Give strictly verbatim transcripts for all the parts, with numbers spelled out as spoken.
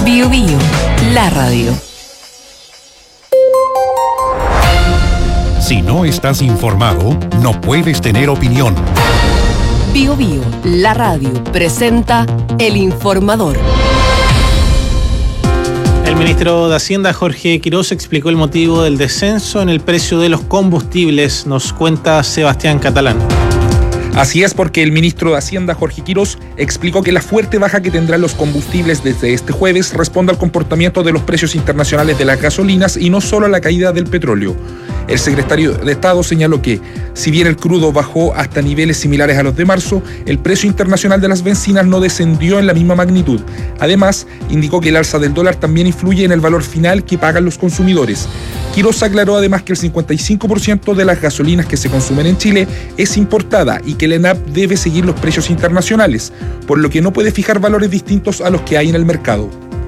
Bio Bio, la radio. Si no estás informado, no puedes tener opinión. Bio Bio, la radio, presenta El Informador. El ministro de Hacienda, Jorge Quirós, explicó el motivo del descenso en el precio de los combustibles. Nos cuenta Sebastián Catalán. Así es, porque el ministro de Hacienda, Jorge Quirós, explicó que la fuerte baja que tendrán los combustibles desde este jueves responde al comportamiento de los precios internacionales de las gasolinas y no solo a la caída del petróleo. El secretario de Estado señaló que, si bien el crudo bajó hasta niveles similares a los de marzo, el precio internacional de las bencinas no descendió en la misma magnitud. Además, indicó que el alza del dólar también influye en el valor final que pagan los consumidores. Quirós aclaró además que el cincuenta y cinco por ciento de las gasolinas que se consumen en Chile es importada y que el ENAP debe seguir los precios internacionales, por lo que no puede fijar valores distintos a los que hay en el mercado.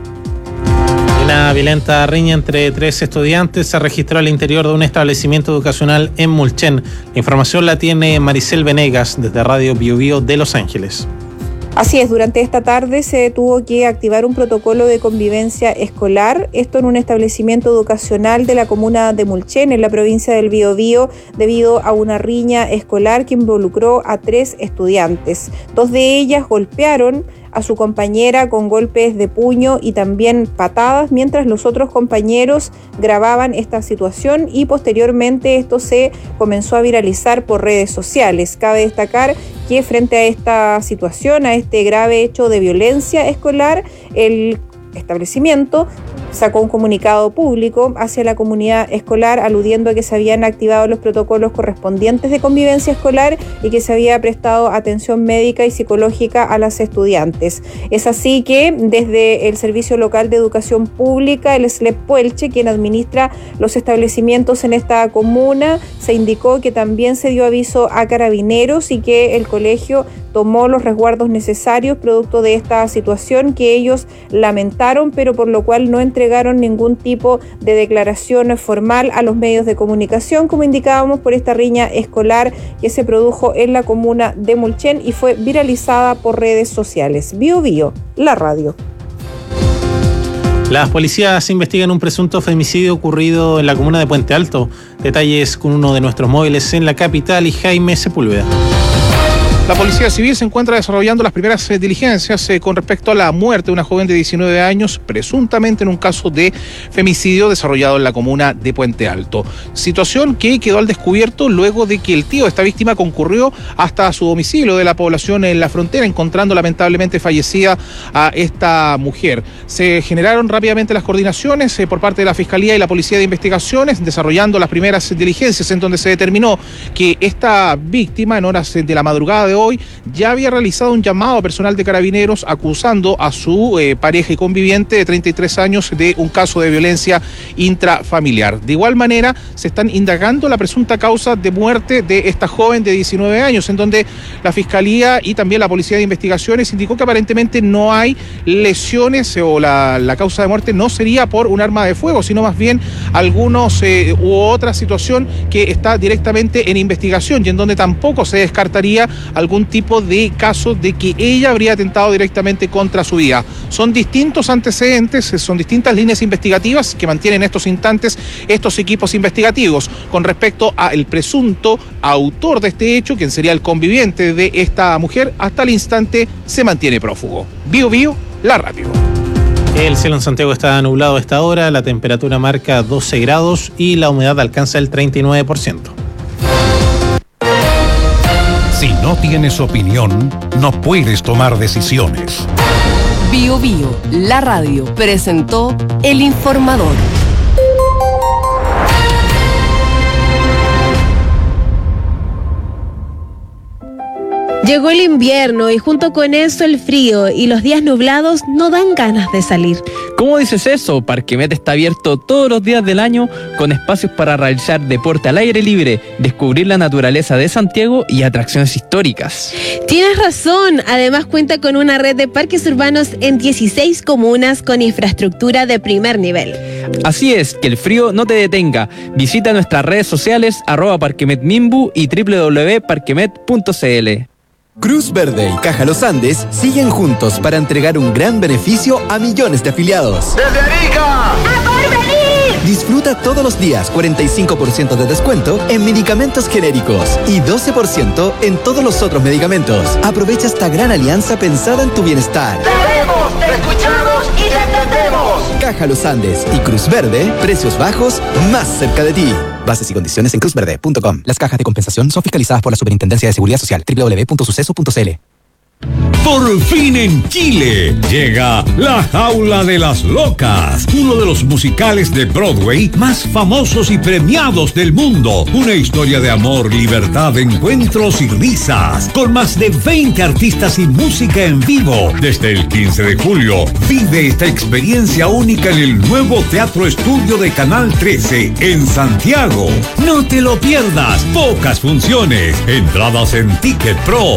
Una violenta riña entre tres estudiantes se registró al interior de un establecimiento educacional en Mulchen. La información la tiene Maricel Venegas desde Radio Bio Bio de Los Ángeles. Así es, durante esta tarde se tuvo que activar un protocolo de convivencia escolar, esto en un establecimiento educacional de la comuna de Mulchen, en la provincia del Biobío, debido a una riña escolar que involucró a tres estudiantes. Dos de ellas golpearon a su compañera con golpes de puño y también patadas, mientras los otros compañeros grababan esta situación y posteriormente esto se comenzó a viralizar por redes sociales. Cabe destacar que frente a esta situación, a este grave hecho de violencia escolar, el establecimiento sacó un comunicado público hacia la comunidad escolar aludiendo a que se habían activado los protocolos correspondientes de convivencia escolar y que se había prestado atención médica y psicológica a las estudiantes. Es así que desde el Servicio Local de Educación Pública, el S L E P Puelche, quien administra los establecimientos en esta comuna, se indicó que también se dio aviso a Carabineros y que el colegio tomó los resguardos necesarios producto de esta situación que ellos lamentaron, pero por lo cual no entregaron ningún tipo de declaración formal a los medios de comunicación, como indicábamos, por esta riña escolar que se produjo en la comuna de Mulchen y fue viralizada por redes sociales. Bio Bio, la radio. Las policías investigan un presunto femicidio ocurrido en la comuna de Puente Alto. Detalles con uno de nuestros móviles en la capital y Jaime Sepúlveda. La Policía Civil se encuentra desarrollando las primeras eh, diligencias eh, con respecto a la muerte de una joven de diecinueve años, presuntamente en un caso de femicidio desarrollado en la comuna de Puente Alto. Situación que quedó al descubierto luego de que el tío de esta víctima concurrió hasta su domicilio de la población en la frontera, encontrando lamentablemente fallecida a esta mujer. Se generaron rápidamente las coordinaciones eh, por parte de la Fiscalía y la Policía de Investigaciones, desarrollando las primeras diligencias en donde se determinó que esta víctima en horas de la madrugada de hoy ya había realizado un llamado a personal de Carabineros acusando a su eh, pareja y conviviente de treinta y tres años de un caso de violencia intrafamiliar. De igual manera, se están indagando la presunta causa de muerte de esta joven de diecinueve años, en donde la Fiscalía y también la Policía de Investigaciones indicó que aparentemente no hay lesiones o la, la causa de muerte no sería por un arma de fuego, sino más bien algunos eh, u otra situación que está directamente en investigación y en donde tampoco se descartaría algún tipo de caso de que ella habría atentado directamente contra su vida. Son distintos antecedentes, son distintas líneas investigativas que mantienen en estos instantes estos equipos investigativos con respecto al presunto autor de este hecho, quien sería el conviviente de esta mujer. Hasta el instante se mantiene prófugo. Bio Bio, la radio. El cielo en Santiago está nublado a esta hora, la temperatura marca doce grados y la humedad alcanza el treinta y nueve por ciento. Si no tienes opinión, no puedes tomar decisiones. Bio Bio, la radio, presentó El Informador. Llegó el invierno y junto con eso el frío y los días nublados no dan ganas de salir. ¿Cómo dices eso? Parquemet está abierto todos los días del año con espacios para realizar deporte al aire libre, descubrir la naturaleza de Santiago y atracciones históricas. Tienes razón, además cuenta con una red de parques urbanos en dieciséis comunas con infraestructura de primer nivel. Así es, que el frío no te detenga. Visita nuestras redes sociales arroba parquemetmimbu y doble u doble u doble u punto parquemet punto c l. Cruz Verde y Caja Los Andes siguen juntos para entregar un gran beneficio a millones de afiliados. ¡Desde Arica! ¡A Porvenir! Disfruta todos los días cuarenta y cinco por ciento de descuento en medicamentos genéricos y doce por ciento en todos los otros medicamentos. Aprovecha esta gran alianza pensada en tu bienestar. ¡Te vemos, te escuchamos y te entendemos! Caja Los Andes y Cruz Verde, precios bajos más cerca de ti. Bases y condiciones en cruz verde punto com. Las cajas de compensación son fiscalizadas por la Superintendencia de Seguridad Social. doble u doble u doble u punto suceso punto c l. Por fin en Chile llega La Jaula de las Locas, uno de los musicales de Broadway más famosos y premiados del mundo. Una historia de amor, libertad, encuentros y risas, con más de veinte artistas y música en vivo. Desde el quince de julio, vive esta experiencia única en el nuevo Teatro Estudio de Canal trece en Santiago. No te lo pierdas, pocas funciones, entradas en Ticket Pro.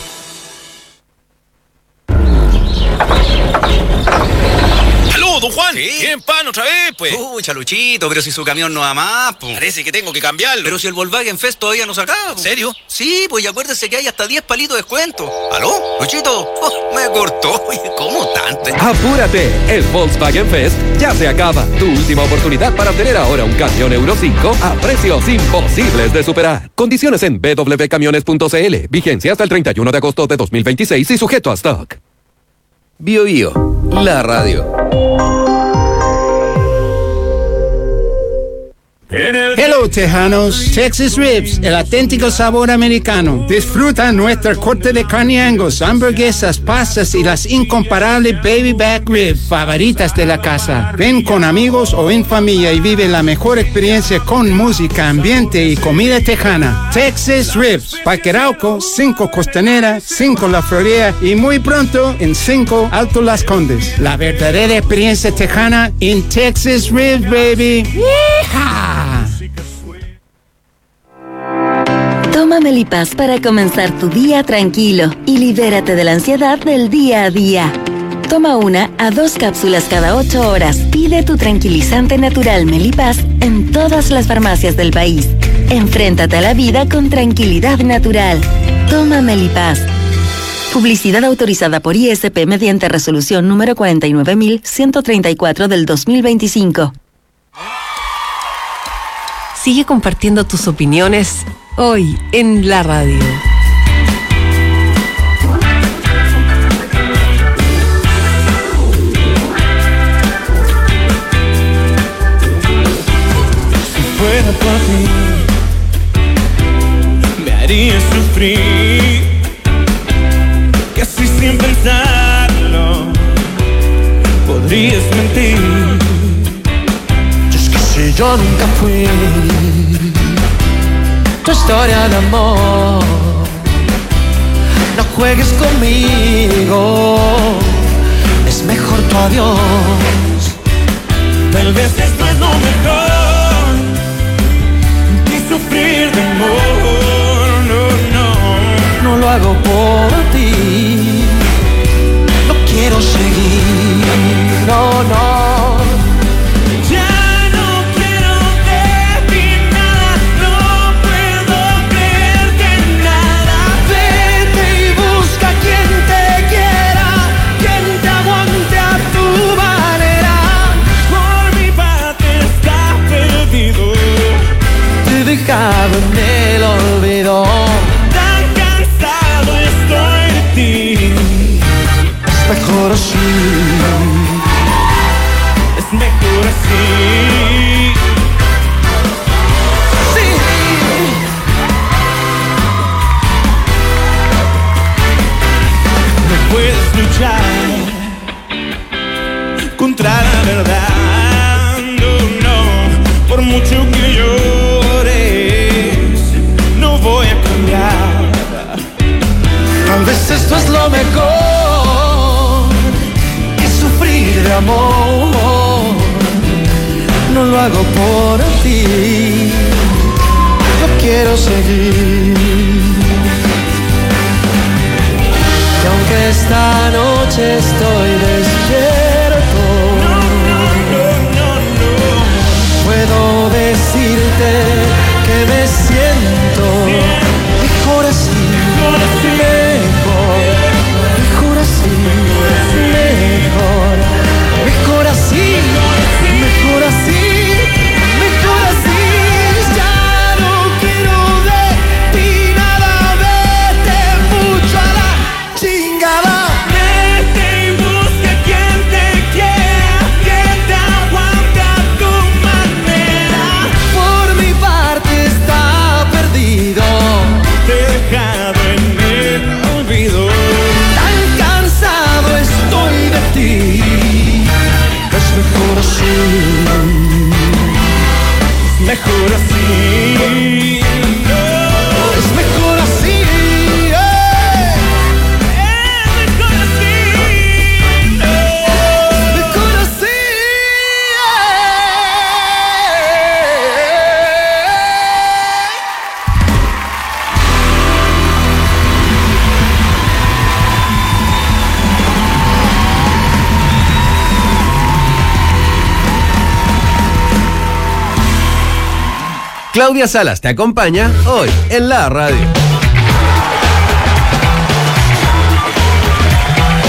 Don Juan, ¿sí? ¿Tienen pan otra vez, pues? Uy, Chaluchito, pero si su camión no va más, pues. Parece que tengo que cambiarlo. Pero si el Volkswagen Fest todavía no se acaba. ¿En serio? Sí, pues y acuérdese que hay hasta diez palitos de descuento. ¿Aló? Luchito, oh, me cortó. Oye, ¿cómo tanto? ¡Apúrate! El Volkswagen Fest ya se acaba. Tu última oportunidad para obtener ahora un camión Euro cinco a precios imposibles de superar. Condiciones en b w camiones punto c l. Vigencia hasta el treinta y uno de agosto de dos mil veintiséis y sujeto a stock. Bio Bio, la radio. Hello, tejanos. Texas Ribs, el auténtico sabor americano. Disfruta nuestra corte de carne Angus, hamburguesas, pastas y las incomparables baby back ribs favoritas de la casa. Ven con amigos o en familia y vive la mejor experiencia con música, ambiente y comida tejana. Texas Ribs, Parque Arauco, cinco Costanera, cinco La Florida y muy pronto en cinco Alto Las Condes. La verdadera experiencia tejana en Texas Ribs, baby. ¡Yeehaw! Toma Melipaz para comenzar tu día tranquilo y libérate de la ansiedad del día a día. Toma una a dos cápsulas cada ocho horas. Pide tu tranquilizante natural Melipaz en todas las farmacias del país. Enfréntate a la vida con tranquilidad natural. Toma Melipaz. Publicidad autorizada por I S P mediante resolución número cuarenta y nueve mil ciento treinta y cuatro del dos mil veinticinco. Sigue compartiendo tus opiniones hoy en la radio. Si fuera por ti, me haría sufrir, casi sin pensarlo, podrías mentir. Yo es que si yo nunca fui tu historia de amor, no juegues conmigo, es mejor tu adiós. Tal vez esto es lo mejor que sufrir de amor. No, no, no lo hago por ti, no quiero seguir, no, no. Dejado en el olvido, tan cansado estoy de ti. Es mejor así, es mejor así. Sí. No puedes luchar contra la verdad, no, no, por mucho que yo voy a cambiar. Tal vez esto es lo mejor que sufrir de amor. No lo hago por ti, no quiero seguir. Y aunque esta noche estoy despierto, no, no, no, no, no, puedo decirte que me siento mejor así, mejor así. Claudia Salas te acompaña hoy en la radio.